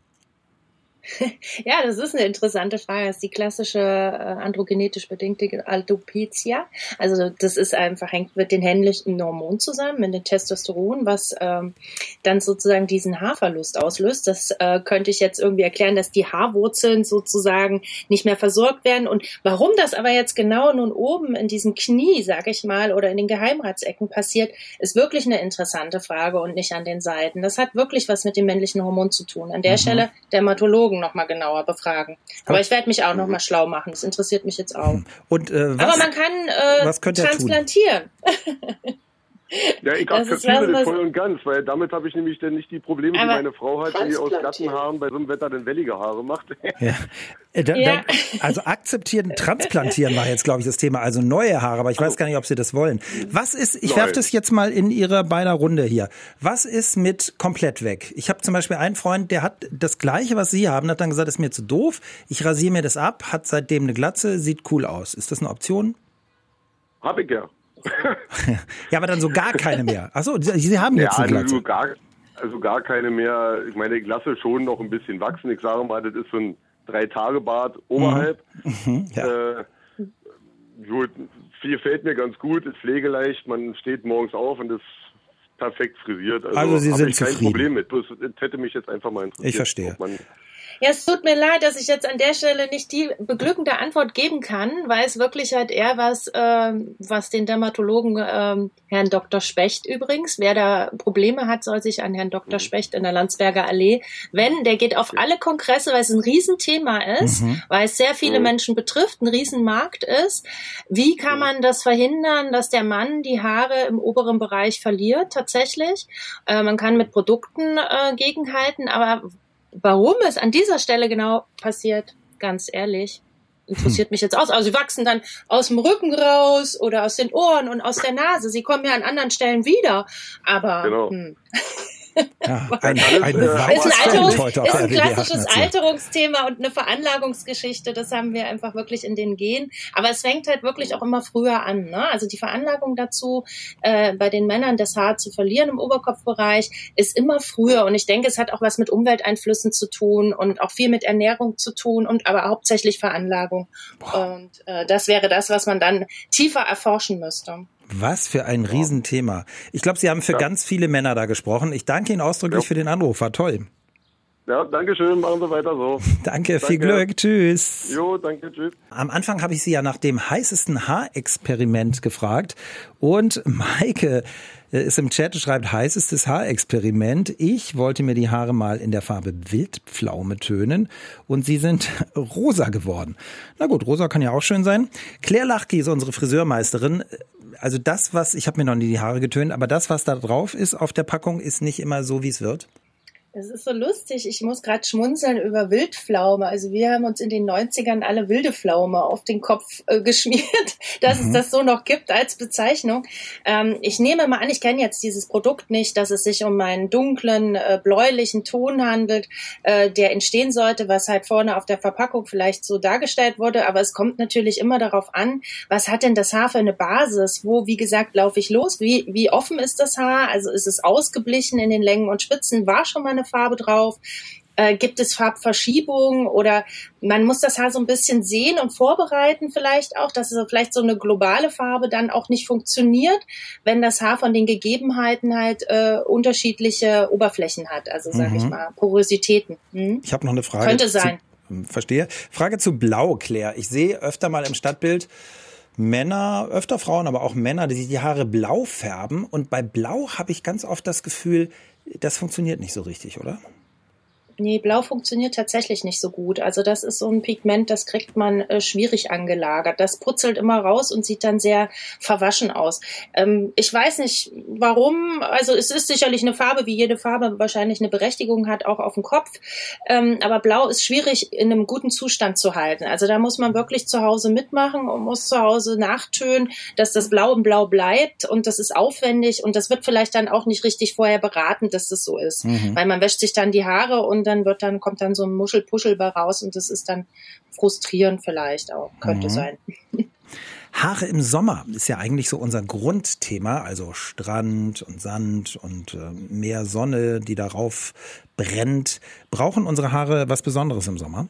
Ja, das ist eine interessante Frage. Das ist die klassische äh, androgenetisch bedingte Alopecia. Also das ist einfach, hängt mit den männlichen Hormonen zusammen, mit dem Testosteron, was ähm, dann sozusagen diesen Haarverlust auslöst. Das äh, könnte ich jetzt irgendwie erklären, dass die Haarwurzeln sozusagen nicht mehr versorgt werden. Und warum das aber jetzt genau nun oben in diesem Knie, sag ich mal, oder in den Geheimratsecken passiert, ist wirklich eine interessante Frage und nicht an den Seiten. Das hat wirklich was mit dem männlichen Hormon zu tun. An der mhm. Stelle Dermatologen noch mal genauer befragen. Aber ich werde mich auch noch mal schlau machen. Das interessiert mich jetzt auch. Und, äh, was, aber man kann äh, was könnt ihr transplantieren. Ja, ich akzeptiere das, das voll und ganz, weil damit habe ich nämlich dann nicht die Probleme, die meine Frau hat, die aus glatten Haaren bei so einem Wetter dann wellige Haare macht. Ja. Da, ja. Da, also akzeptieren, transplantieren war jetzt, glaube ich, das Thema. Also neue Haare, aber ich weiß gar nicht, ob Sie das wollen. Was ist, ich werfe das jetzt mal in Ihre beider Runde hier. Was ist mit komplett weg? Ich habe zum Beispiel einen Freund, der hat das Gleiche, was Sie haben, hat dann gesagt, das ist mir zu doof. Ich rasiere mir das ab, hat seitdem eine Glatze, sieht cool aus. Ist das eine Option? Hab ich ja. Ja, aber dann so gar keine mehr. Ach so, Sie, Sie haben jetzt ja, eine Glatze. Also gar, also gar keine mehr. Ich meine, ich lasse schon noch ein bisschen wachsen. Ich sage mal, das ist so ein Drei-Tage-Bart oberhalb. Mhm. Ja. Äh, gut, viel fällt mir ganz gut, ist pflegeleicht. Man steht morgens auf und ist perfekt frisiert. Also, also Sie sind ich kein zufrieden. Problem mit. Das hätte mich jetzt einfach mal interessiert. Ich verstehe. Ja, es tut mir leid, dass ich jetzt an der Stelle nicht die beglückende Antwort geben kann, weil es wirklich halt eher was, ähm, was den Dermatologen, ähm, Herrn Doktor Specht übrigens, wer da Probleme hat, soll sich an Herrn Doktor Specht in der Landsberger Allee wenden. Der geht auf alle Kongresse, weil es ein Riesenthema ist, mhm. weil es sehr viele mhm. Menschen betrifft, ein Riesenmarkt ist. Wie kann man das verhindern, dass der Mann die Haare im oberen Bereich verliert tatsächlich? Äh, man kann mit Produkten äh, gegenhalten, aber warum es an dieser Stelle genau passiert, ganz ehrlich, interessiert mich jetzt aus. Also sie wachsen dann aus dem Rücken raus oder aus den Ohren und aus der Nase. Sie kommen ja an anderen Stellen wieder. Aber genau. hm. Ja, ein, ein, ein, ist ein, Alterung, heute ist ein klassisches Alterungsthema und eine Veranlagungsgeschichte. Das haben wir einfach wirklich in den Genen. Aber es fängt halt wirklich auch immer früher an. Ne? Also die Veranlagung dazu, äh, bei den Männern das Haar zu verlieren im Oberkopfbereich, ist immer früher. Und ich denke, es hat auch was mit Umwelteinflüssen zu tun und auch viel mit Ernährung zu tun und aber hauptsächlich Veranlagung. Boah. Und äh, das wäre das, was man dann tiefer erforschen müsste. Was für ein Riesenthema. Ich glaube, Sie haben für ja. ganz viele Männer da gesprochen. Ich danke Ihnen ausdrücklich ja. für den Anruf. War toll. Ja, danke schön. Machen Sie weiter so. Danke, danke, viel Glück. Tschüss. Jo, danke, tschüss. Am Anfang habe ich Sie ja nach dem heißesten Haarexperiment gefragt. Und Maike ist im Chat, schreibt, heißestes Haarexperiment. Ich wollte mir die Haare mal in der Farbe Wildpflaume tönen und sie sind rosa geworden. Na gut, rosa kann ja auch schön sein. Claire Lachki ist unsere Friseurmeisterin. Also das, was, ich habe mir noch nie die Haare getönt, aber das, was da drauf ist auf der Packung, ist nicht immer so, wie es wird. Das ist so lustig. Ich muss gerade schmunzeln über Wildpflaume. Also wir haben uns in den neunzigern alle wilde Pflaume auf den Kopf äh, geschmiert, dass mhm. es das so noch gibt als Bezeichnung. Ähm, ich nehme mal an, ich kenne jetzt dieses Produkt nicht, dass es sich um einen dunklen, äh, bläulichen Ton handelt, äh, der entstehen sollte, was halt vorne auf der Verpackung vielleicht so dargestellt wurde. Aber es kommt natürlich immer darauf an, was hat denn das Haar für eine Basis? Wo, wie gesagt, laufe ich los? Wie, wie offen ist das Haar? Also ist es ausgeblichen in den Längen und Spitzen? War schon mal eine Farbe drauf? Äh, gibt es Farbverschiebungen oder man muss das Haar so ein bisschen sehen und vorbereiten vielleicht auch, dass es vielleicht so eine globale Farbe dann auch nicht funktioniert, wenn das Haar von den Gegebenheiten halt äh, unterschiedliche Oberflächen hat, also sage mhm. ich mal, Porositäten. Hm? Ich habe noch eine Frage. Könnte sein. Zu, verstehe. Frage zu Blau, Claire. Ich sehe öfter mal im Stadtbild Männer, öfter Frauen, aber auch Männer, die sich die Haare blau färben. Und bei Blau habe ich ganz oft das Gefühl, das funktioniert nicht so richtig, oder? Nee, Blau funktioniert tatsächlich nicht so gut. Also das ist so ein Pigment, das kriegt man äh, schwierig angelagert. Das putzelt immer raus und sieht dann sehr verwaschen aus. Ähm, ich weiß nicht, warum. Also es ist sicherlich eine Farbe, wie jede Farbe wahrscheinlich eine Berechtigung hat, auch auf dem Kopf. Ähm, aber Blau ist schwierig in einem guten Zustand zu halten. Also da muss man wirklich zu Hause mitmachen und muss zu Hause nachtönen, dass das Blau im Blau bleibt. Und das ist aufwendig und das wird vielleicht dann auch nicht richtig vorher beraten, dass das so ist. Mhm. Weil man wäscht sich dann die Haare und dann wird dann, kommt dann so ein Muschelpuschel bei raus und das ist dann frustrierend vielleicht auch, könnte mhm. sein. Haare im Sommer ist ja eigentlich so unser Grundthema, also Strand und Sand und äh, mehr Sonne, die darauf brennt. Brauchen unsere Haare was Besonderes im Sommer?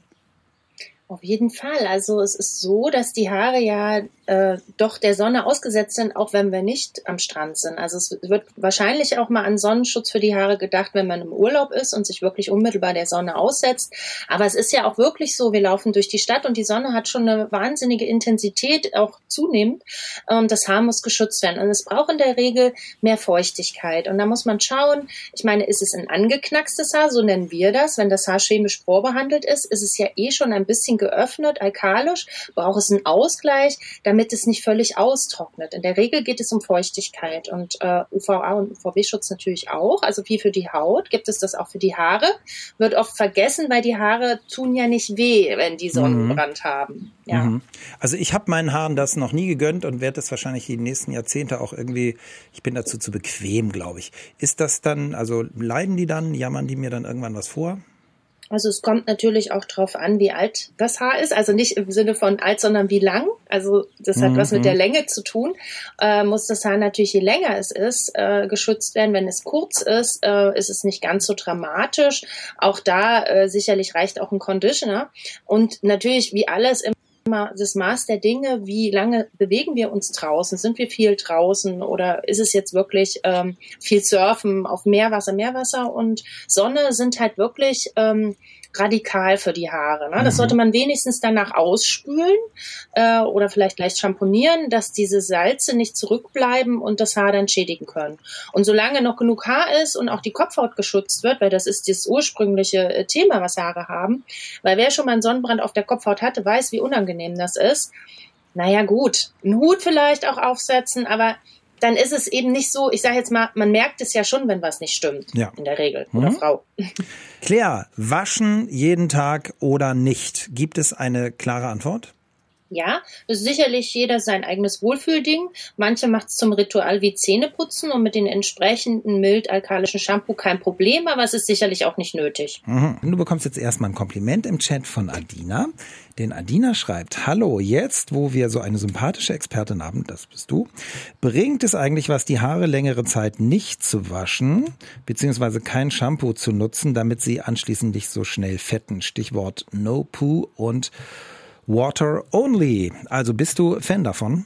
Auf jeden Fall. Also es ist so, dass die Haare ja äh, doch der Sonne ausgesetzt sind, auch wenn wir nicht am Strand sind. Also es wird wahrscheinlich auch mal an Sonnenschutz für die Haare gedacht, wenn man im Urlaub ist und sich wirklich unmittelbar der Sonne aussetzt. Aber es ist ja auch wirklich so, wir laufen durch die Stadt und die Sonne hat schon eine wahnsinnige Intensität, auch zunehmend. Ähm, das Haar muss geschützt werden. Und es braucht in der Regel mehr Feuchtigkeit. Und da muss man schauen, ich meine, ist es ein angeknackstes Haar, so nennen wir das. Wenn das Haar chemisch vorbehandelt ist, ist es ja eh schon ein bisschen geöffnet, alkalisch, braucht es einen Ausgleich, damit es nicht völlig austrocknet. In der Regel geht es um Feuchtigkeit und äh, U V A und U V B-Schutz natürlich auch, also wie für die Haut, gibt es das auch für die Haare. Wird oft vergessen, weil die Haare tun ja nicht weh, wenn die Sonnenbrand mhm. haben. Ja. Mhm. Also ich habe meinen Haaren das noch nie gegönnt und werde das wahrscheinlich die nächsten Jahrzehnte auch irgendwie, ich bin dazu zu bequem, glaube ich. Ist das dann, also leiden die dann, jammern die mir dann irgendwann was vor? Also es kommt natürlich auch drauf an, wie alt das Haar ist. Also nicht im Sinne von alt, sondern wie lang. Also das hat mhm. was mit der Länge zu tun. Äh, muss das Haar natürlich, je länger es ist, äh, geschützt werden. Wenn es kurz ist, äh, ist es nicht ganz so dramatisch. Auch da äh, sicherlich reicht auch ein Conditioner. Und natürlich, wie alles im das Maß der Dinge, wie lange bewegen wir uns draußen? Sind wir viel draußen oder ist es jetzt wirklich ähm, viel Surfen auf Meerwasser? Meerwasser und Sonne sind halt wirklich ähm, radikal für die Haare. Ne? Das sollte man wenigstens danach ausspülen äh, oder vielleicht leicht schamponieren, dass diese Salze nicht zurückbleiben und das Haar dann schädigen können. Und solange noch genug Haar ist und auch die Kopfhaut geschützt wird, weil das ist das ursprüngliche Thema, was Haare haben, weil wer schon mal einen Sonnenbrand auf der Kopfhaut hatte, weiß, wie unangenehm das ist. Naja gut, einen Hut vielleicht auch aufsetzen, aber dann ist es eben nicht so, ich sage jetzt mal, man merkt es ja schon, wenn was nicht stimmt, ja. in der Regel, oder mhm. Frau. Claire, waschen jeden Tag oder nicht? Gibt es eine klare Antwort? Ja, ist sicherlich jeder sein eigenes Wohlfühlding. Manche macht es zum Ritual wie Zähneputzen und mit den entsprechenden mild-alkalischen Shampoo kein Problem, aber es ist sicherlich auch nicht nötig. Mhm. Du bekommst jetzt erstmal ein Kompliment im Chat von Adina. Denn Adina schreibt, hallo, jetzt, wo wir so eine sympathische Expertin haben, das bist du, bringt es eigentlich was, die Haare längere Zeit nicht zu waschen, beziehungsweise kein Shampoo zu nutzen, damit sie anschließend nicht so schnell fetten. Stichwort No Poo und Water Only. Also bist du Fan davon?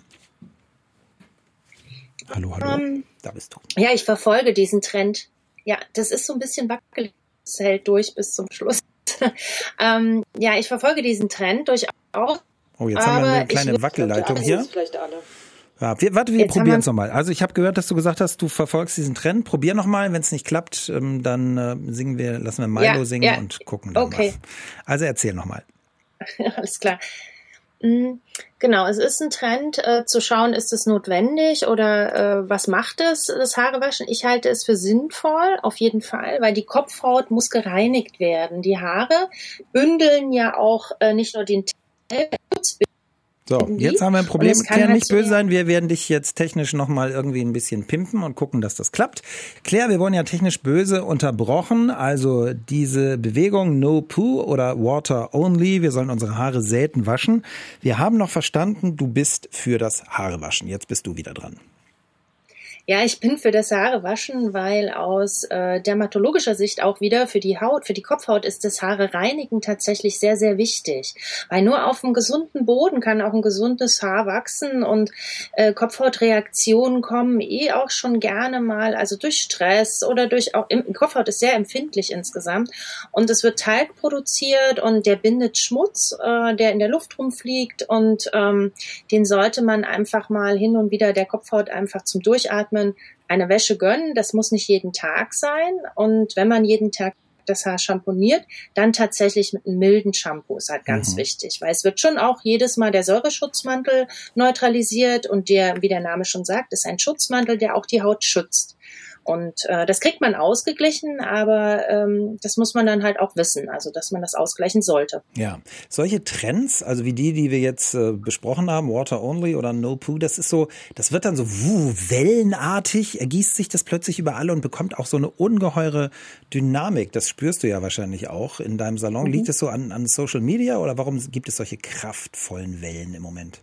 Hallo, hallo. Um, da bist du. Ja, ich verfolge diesen Trend. Ja, das ist so ein bisschen wackelig. Es hält durch bis zum Schluss. ähm, ja, ich verfolge diesen Trend durchaus. Oh, jetzt haben wir eine kleine Wackelleitung hier. Vielleicht alle. Ja, wir, warte, wir probieren es nochmal. Also ich habe gehört, dass du gesagt hast, du verfolgst diesen Trend. Probier nochmal. Wenn es nicht klappt, dann äh, singen wir, lassen wir Milo ja, singen ja. und gucken dann okay. was. Also erzähl nochmal. Alles klar. Genau, es ist ein Trend, äh, zu schauen, ist es notwendig oder äh, was macht es, das Haarewaschen? Ich halte es für sinnvoll, auf jeden Fall, weil die Kopfhaut muss gereinigt werden. Die Haare bündeln ja auch äh, nicht nur den Schutz. So, jetzt haben wir ein Problem. Claire, halt nicht böse sein. Wir werden dich jetzt technisch nochmal irgendwie ein bisschen pimpen und gucken, dass das klappt. Claire, wir wurden ja technisch böse unterbrochen. Also diese Bewegung No Poo oder Water Only. Wir sollen unsere Haare selten waschen. Wir haben noch verstanden, du bist für das Haarewaschen. Jetzt bist du wieder dran. Ja, ich bin für das Haarewaschen, weil aus äh, dermatologischer Sicht auch wieder für die Haut, für die Kopfhaut ist das Haare reinigen tatsächlich sehr, sehr wichtig. Weil nur auf einem gesunden Boden kann auch ein gesundes Haar wachsen und äh, Kopfhautreaktionen kommen eh auch schon gerne mal, also durch Stress oder durch auch, im, Kopfhaut ist sehr empfindlich insgesamt und es wird Talg produziert und der bindet Schmutz, äh, der in der Luft rumfliegt und ähm, den sollte man einfach mal hin und wieder der Kopfhaut einfach zum Durchatmen eine Wäsche gönnen. Das muss nicht jeden Tag sein. Und wenn man jeden Tag das Haar schamponiert, dann tatsächlich mit einem milden Shampoo ist halt ganz mhm. wichtig. Weil es wird schon auch jedes Mal der Säureschutzmantel neutralisiert und der, wie der Name schon sagt, ist ein Schutzmantel, der auch die Haut schützt. Und äh, das kriegt man ausgeglichen, aber ähm, das muss man dann halt auch wissen, also dass man das ausgleichen sollte. Ja, solche Trends, also wie die, die wir jetzt äh, besprochen haben, Water Only oder No Poo, das ist so, das wird dann so wuh, wellenartig, ergießt sich das plötzlich über alle und bekommt auch so eine ungeheure Dynamik. Das spürst du ja wahrscheinlich auch in deinem Salon. Mhm. Liegt es so an, an Social Media oder warum gibt es solche kraftvollen Wellen im Moment?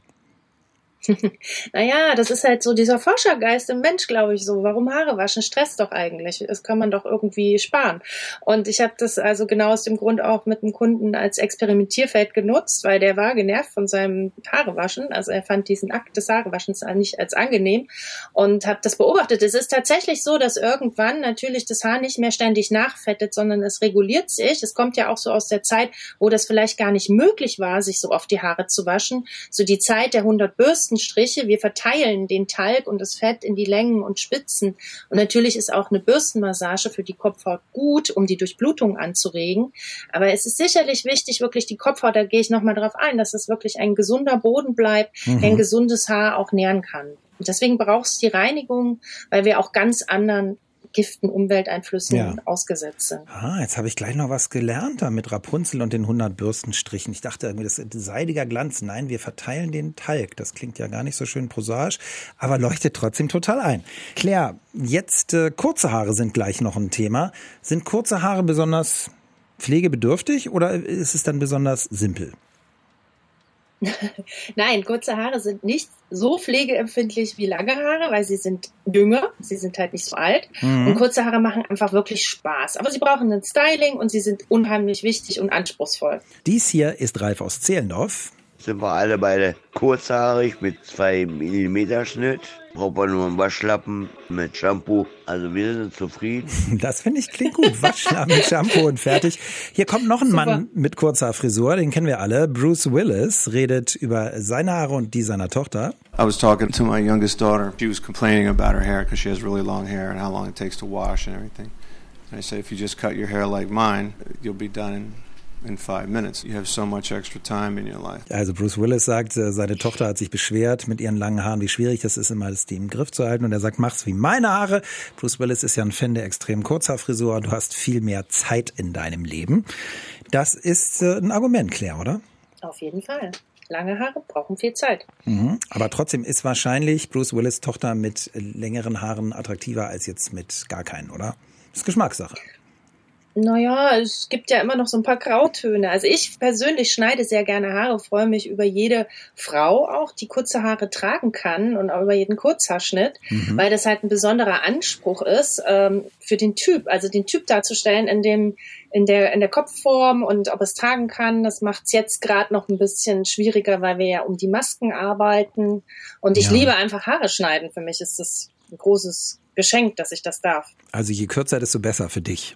Naja, das ist halt so dieser Forschergeist im Mensch, glaube ich, so. Warum Haare waschen? Stresst doch eigentlich. Das kann man doch irgendwie sparen. Und ich habe das also genau aus dem Grund auch mit einem Kunden als Experimentierfeld genutzt, weil der war genervt von seinem Haarewaschen. Also er fand diesen Akt des Haarewaschens nicht als angenehm und habe das beobachtet. Es ist tatsächlich so, dass irgendwann natürlich das Haar nicht mehr ständig nachfettet, sondern es reguliert sich. Es kommt ja auch so aus der Zeit, wo das vielleicht gar nicht möglich war, sich so oft die Haare zu waschen. So die Zeit der hundert Bürsten Striche. Wir verteilen den Talg und das Fett in die Längen und Spitzen. Und natürlich ist auch eine Bürstenmassage für die Kopfhaut gut, um die Durchblutung anzuregen. Aber es ist sicherlich wichtig, wirklich die Kopfhaut, da gehe ich nochmal drauf ein, dass es wirklich ein gesunder Boden bleibt, mhm. der ein gesundes Haar auch nähren kann. Und deswegen brauchst du die Reinigung, weil wir auch ganz anderen Giften, Umwelteinflüssen ja. ausgesetzt sind. Ah, jetzt habe ich gleich noch was gelernt da mit Rapunzel und den hundert Bürstenstrichen. Ich dachte irgendwie, das ist seidiger Glanz. Nein, wir verteilen den Talg. Das klingt ja gar nicht so schön prosaisch, aber leuchtet trotzdem total ein. Claire, jetzt äh, kurze Haare sind gleich noch ein Thema. Sind kurze Haare besonders pflegebedürftig oder ist es dann besonders simpel? Nein, kurze Haare sind nicht so pflegeempfindlich wie lange Haare, weil sie sind jünger, sie sind halt nicht so alt. Mhm. Und kurze Haare machen einfach wirklich Spaß. Aber sie brauchen ein Styling und sie sind unheimlich wichtig und anspruchsvoll. Dies hier ist Ralf aus Zehlendorf. Sind wir alle beide kurzhaarig mit zwei Millimeter Schnitt. Braucht man nur einen Waschlappen mit Shampoo. Also wir sind zufrieden. Das finde ich klingt gut. Waschlappen mit Shampoo und fertig. Hier kommt noch ein Super. Mann mit kurzer Frisur, den kennen wir alle. Bruce Willis redet über seine Haare und die seiner Tochter. I was talking to my youngest daughter. She was complaining about her hair because she has really long hair and how long it takes to wash and everything. And I said, if you just cut your hair like mine, you'll be done in in five minutes. You have so much extra time in your life. Also Bruce Willis sagt, seine Tochter hat sich beschwert mit ihren langen Haaren, wie schwierig das ist, immer das die im Griff zu halten. Und er sagt, mach's wie meine Haare. Bruce Willis ist ja ein Fan der extrem Kurzhaarfrisur und du hast viel mehr Zeit in deinem Leben. Das ist ein Argument, Claire, oder? Auf jeden Fall. Lange Haare brauchen viel Zeit. Mhm. Aber trotzdem ist wahrscheinlich Bruce Willis' Tochter mit längeren Haaren attraktiver als jetzt mit gar keinen, oder? Das ist Geschmackssache. Naja, es gibt ja immer noch so ein paar Grautöne. Also ich persönlich schneide sehr gerne Haare, freue mich über jede Frau auch, die kurze Haare tragen kann und auch über jeden Kurzhaarschnitt, mhm. weil das halt ein besonderer Anspruch ist ähm, für den Typ, also den Typ darzustellen in dem in der in der Kopfform und ob es tragen kann. Das macht es jetzt gerade noch ein bisschen schwieriger, weil wir ja um die Masken arbeiten und ich ja. liebe einfach Haare schneiden. Für mich ist das ein großes Geschenk, dass ich das darf. Also je kürzer, desto besser für dich.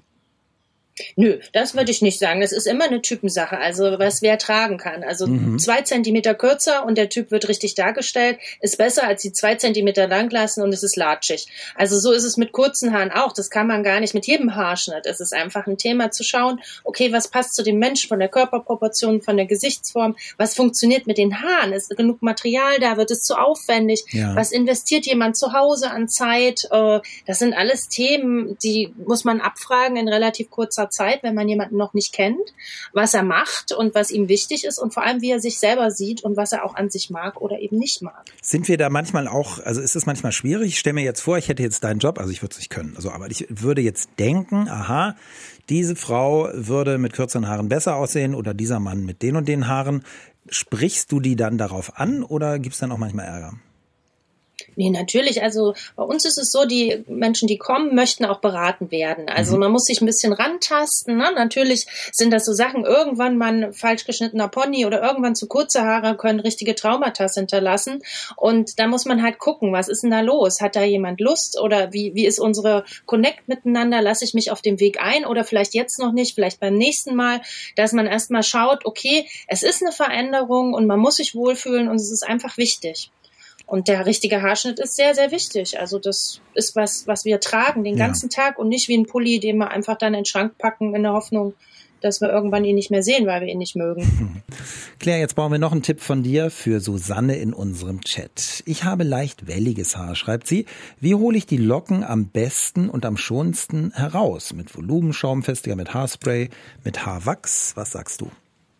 Nö, das würde ich nicht sagen. Das ist immer eine Typensache, also was wer tragen kann. Also mhm. zwei Zentimeter kürzer und der Typ wird richtig dargestellt, ist besser als die zwei Zentimeter lang lassen und es ist latschig. Also so ist es mit kurzen Haaren auch. Das kann man gar nicht mit jedem Haarschnitt. Es ist einfach ein Thema zu schauen, okay, was passt zu dem Menschen von der Körperproportion, von der Gesichtsform, was funktioniert mit den Haaren? Ist genug Material da? Wird es zu aufwendig? Ja. Was investiert jemand zu Hause an Zeit? Das sind alles Themen, die muss man abfragen in relativ kurzer Zeit, wenn man jemanden noch nicht kennt, was er macht und was ihm wichtig ist und vor allem, wie er sich selber sieht und was er auch an sich mag oder eben nicht mag. Sind wir da manchmal auch, also ist es manchmal schwierig? Ich stelle mir jetzt vor, ich hätte jetzt deinen Job, also ich würde es nicht können, also aber ich würde jetzt denken, aha, diese Frau würde mit kürzeren Haaren besser aussehen oder dieser Mann mit den und den Haaren. Sprichst du die dann darauf an oder gibt es dann auch manchmal Ärger? Nee, natürlich. Also bei uns ist es so, die Menschen, die kommen, möchten auch beraten werden. Also mhm. man muss sich ein bisschen rantasten. Ne? Natürlich sind das so Sachen, irgendwann mal ein falsch geschnittener Pony oder irgendwann zu kurze Haare können richtige Traumata hinterlassen. Und da muss man halt gucken, was ist denn da los? Hat da jemand Lust oder wie, wie ist unsere Connect miteinander? Lasse ich mich auf dem Weg ein oder vielleicht jetzt noch nicht, vielleicht beim nächsten Mal, dass man erstmal schaut, okay, es ist eine Veränderung und man muss sich wohlfühlen und es ist einfach wichtig. Und der richtige Haarschnitt ist sehr, sehr wichtig. Also das ist was, was wir tragen den ja. ganzen Tag und nicht wie ein Pulli, den wir einfach dann in den Schrank packen in der Hoffnung, dass wir irgendwann ihn nicht mehr sehen, weil wir ihn nicht mögen. Claire, jetzt brauchen wir noch einen Tipp von dir für Susanne in unserem Chat. Ich habe leicht welliges Haar, schreibt sie. Wie hole ich die Locken am besten und am schonendsten heraus? Mit Volumenschaumfestiger, mit Haarspray, mit Haarwachs? Was sagst du?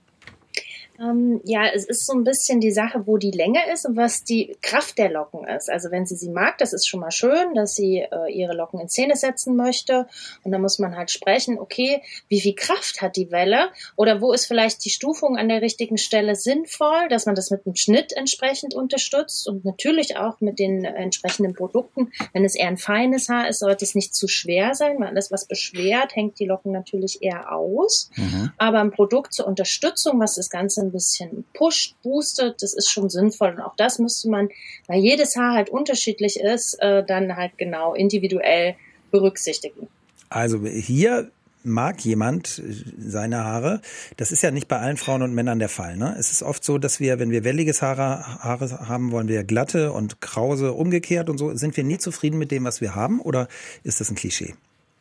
Ähm, ja, es ist so ein bisschen die Sache, wo die Länge ist und was die Kraft der Locken ist. Also wenn sie sie mag, das ist schon mal schön, dass sie äh, ihre Locken in Szene setzen möchte. Und dann muss man halt sprechen, okay, wie viel Kraft hat die Welle? Oder wo ist vielleicht die Stufung an der richtigen Stelle sinnvoll, dass man das mit dem Schnitt entsprechend unterstützt und natürlich auch mit den äh, entsprechenden Produkten. Wenn es eher ein feines Haar ist, sollte es nicht zu schwer sein, weil alles, was beschwert, hängt die Locken natürlich eher aus. Mhm. Aber ein Produkt zur Unterstützung, was das Ganze ein bisschen pusht, boostet, das ist schon sinnvoll. Und auch das müsste man, weil jedes Haar halt unterschiedlich ist, äh, dann halt genau individuell berücksichtigen. Also hier mag jemand seine Haare. Das ist ja nicht bei allen Frauen und Männern der Fall. Ne? Es ist oft so, dass wir, wenn wir welliges Haare, Haare haben, wollen wir glatte und krause umgekehrt und so. Sind wir nie zufrieden mit dem, was wir haben? Oder ist das ein Klischee?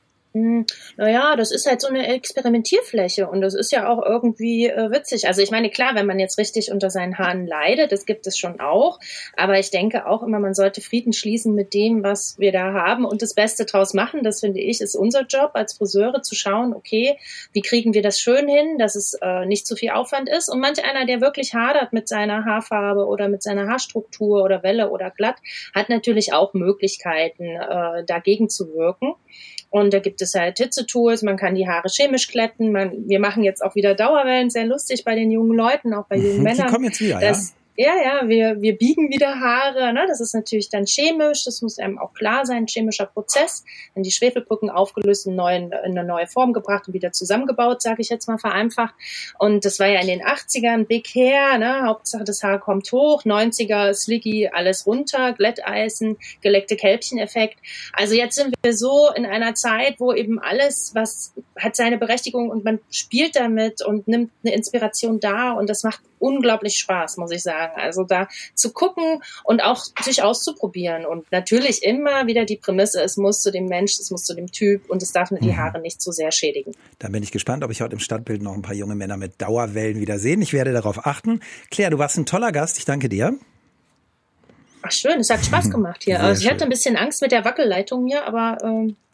Naja, das ist halt so eine Experimentierfläche und das ist ja auch irgendwie äh, witzig. Also ich meine, klar, wenn man jetzt richtig unter seinen Haaren leidet, das gibt es schon auch, aber ich denke auch immer, man sollte Frieden schließen mit dem, was wir da haben und das Beste draus machen. Das finde ich, ist unser Job als Friseure, zu schauen, okay, wie kriegen wir das schön hin, dass es äh, nicht zu viel Aufwand ist. Und manch einer, der wirklich hadert mit seiner Haarfarbe oder mit seiner Haarstruktur oder Welle oder glatt, hat natürlich auch Möglichkeiten, äh, dagegen zu wirken. Und da gibt es halt Hitzetools, man kann die Haare chemisch glätten. Man, wir machen jetzt auch wieder Dauerwellen, sehr lustig bei den jungen Leuten, auch bei jungen mhm, Männern. Die kommen jetzt wieder, das, ja? Ja, ja, wir, wir biegen wieder Haare, ne? Das ist natürlich dann chemisch, das muss einem auch klar sein, chemischer Prozess. Wenn die Schwefelbrücken aufgelöst in, neuen, in eine neue Form gebracht und wieder zusammengebaut, sage ich jetzt mal vereinfacht. Und das war ja in den achtzigern Big Hair, ne? Hauptsache das Haar kommt hoch, neunziger Slicky, alles runter, Glätteisen, geleckte Kälbchen-Effekt. Also jetzt sind wir so in einer Zeit, wo eben alles, was hat seine Berechtigung und man spielt damit und nimmt eine Inspiration da und das macht unglaublich Spaß, muss ich sagen. Also da zu gucken und auch sich auszuprobieren und natürlich immer wieder die Prämisse, es muss zu dem Mensch, es muss zu dem Typ und es darf die mhm. Haare nicht zu sehr schädigen. Dann bin ich gespannt, ob ich heute im Stadtbild noch ein paar junge Männer mit Dauerwellen wieder sehe. Ich werde darauf achten. Claire, du warst ein toller Gast. Ich danke dir. Ach schön, es hat Spaß gemacht hier. Also ich hatte ein bisschen Angst mit der Wackelleitung hier, aber ähm,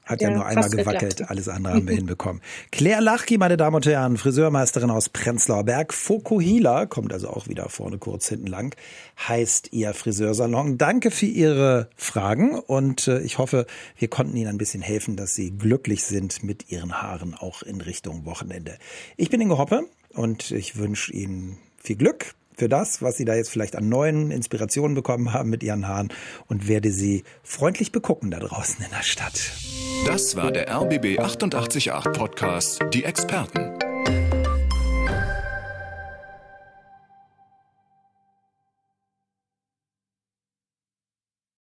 Hat ja, ja nur einmal gewackelt, geklappt. Alles andere haben wir hinbekommen. Claire Lachki, meine Damen und Herren, Friseurmeisterin aus Prenzlauer Berg. Fokuhila, kommt also auch wieder vorne kurz hinten lang, heißt ihr Friseursalon. Danke für Ihre Fragen und äh, ich hoffe, wir konnten Ihnen ein bisschen helfen, dass Sie glücklich sind mit Ihren Haaren, auch in Richtung Wochenende. Ich bin Ingo Hoppe und ich wünsche Ihnen viel Glück für das, was Sie da jetzt vielleicht an neuen Inspirationen bekommen haben mit Ihren Haaren und werde Sie freundlich begucken da draußen in der Stadt. Das war der R B B achtundachtzig Komma acht Podcast Die Experten.